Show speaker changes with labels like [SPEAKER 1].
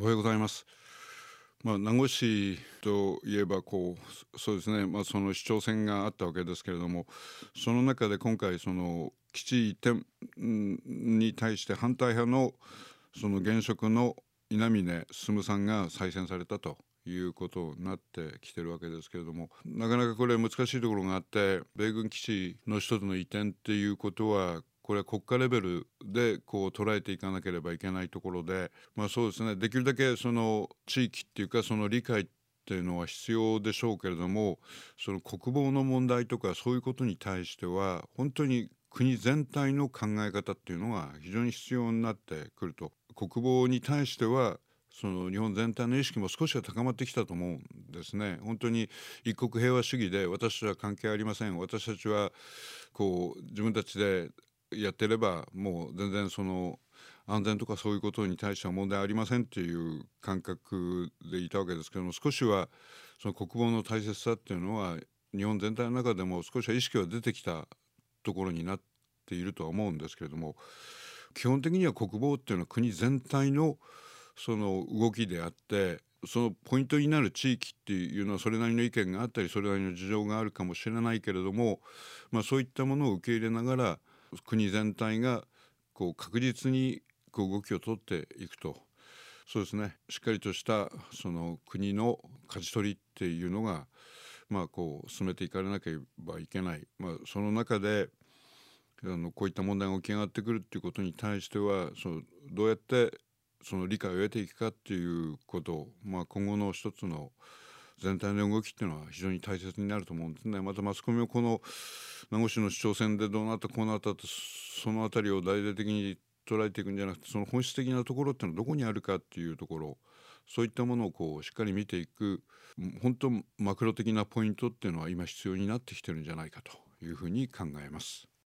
[SPEAKER 1] おはようございます。名護市といえばそうですね、その市長選があったわけですけれども、その中で今回その基地移転に対して反対派のその現職の稲峰進さんが再選されたということになってきてるわけですけれども、なかなかこれ難しいところがあって、米軍基地の一つの移転っていうことはこれは国家レベルで捉えていかなければいけないところで、そうですね、できるだけその地域っていうかその理解っていうのは必要でしょうけれども、その国防の問題とかそういうことに対しては本当に国全体の考え方っていうのが非常に必要になってくると。国防に対してはその日本全体の意識も少しは高まってきたと思うんですね。本当に一国平和主義で私たちは関係ありません、私たちは自分たちでやってればもう全然その安全とかそういうことに対しては問題ありませんっていう感覚でいたわけですけども、少しはその国防の大切さっていうのは日本全体の中でも少しは意識が出てきたところになっているとは思うんですけれども、基本的には国防っていうのは国全体のその動きであって、そのポイントになる地域っていうのはそれなりの意見があったりそれなりの事情があるかもしれないけれども、そういったものを受け入れながら国全体が確実に動きを取っていくと、そうですね、しっかりとしたその国の舵取りっていうのが進めていかれなければいけない、その中でこういった問題が起き上がってくるっていうことに対してはどうやってその理解を得ていくかっていうことを、今後の一つの全体の動きっていうのは非常に大切になると思うんですね。またマスコミはこの名護市の市長選でどうなったこうなったとそのあたりを大々的に捉えていくんじゃなくて、その本質的なところっていうのはどこにあるかっていうところ、そういったものをしっかり見ていく本当マクロ的なポイントっていうのは今必要になってきてるんじゃないかというふうに考えます。